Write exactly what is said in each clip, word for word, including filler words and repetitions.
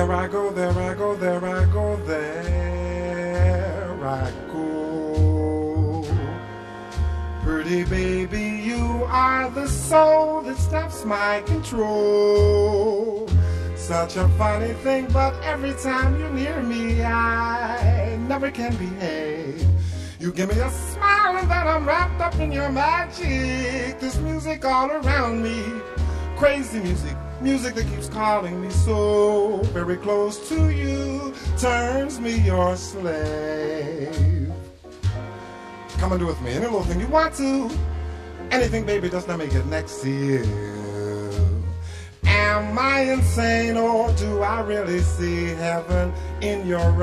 There I go, there I go, there I go, there I go. Pretty baby, you are the soul that stops my control. Such a funny thing, but every time you're near me, I never can behave. You give me a smile and then I'm wrapped up in your magic. There's music all around me, crazy music, music that keeps calling me so. Very close to you, turns me your slave. Come and do with me any little thing you want to. Anything, baby, just let me get next to you. Am I insane or do I really see heaven in your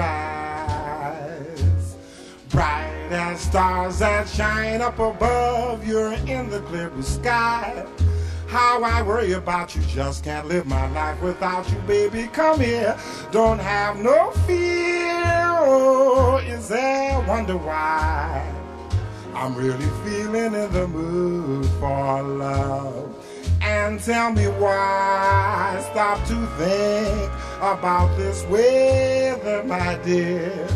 eyes? Bright as stars that shine up above, you're in the clear blue sky. How I worry about you, just can't live my life without you, baby. Come here, don't have no fear. Oh, is there wonder why I'm really feeling in the mood for love? And tell me why stop to think about this weather, my dear.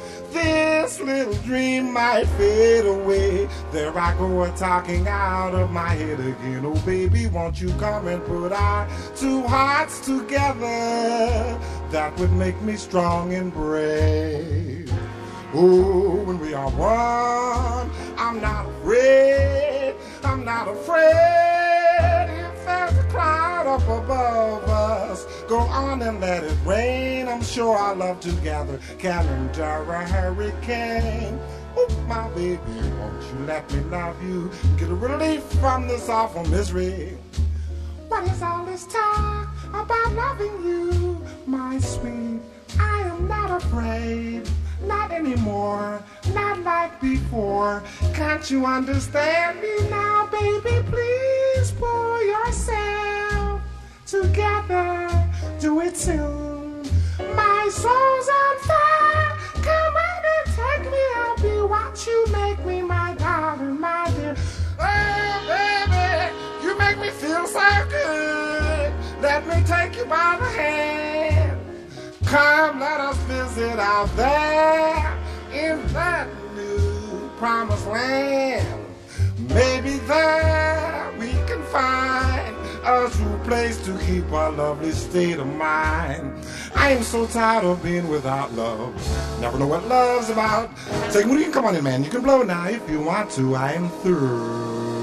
This little dream might fade away. There I go a-talking out of my head again. Oh baby, won't you come and put our two hearts together? That would make me strong and brave. Oh, when we are one, I'm not afraid, I'm not afraid. If there's a cloud up above us, go on and let it rain. I'm sure our love together can endure a hurricane. Oh, my baby, won't you let me love you? Get a relief from this awful misery. What is all this talk about loving you, my sweet? I am not afraid. Not anymore, not like before. Can't you understand me now, baby? Please pull yourself together. Do it soon. My soul's on fire. Come on and take me. I'll be what you make me, my darling, my dear. Oh, baby, you make me feel so good. Let me take you by the hand. Come, let us visit out there in that new promised land. Maybe there we can find a true place to keep our lovely state of mind. I am so tired of being without love. Never know what love's about. Take me, you can come on in, man. You can blow now if you want to. I am through.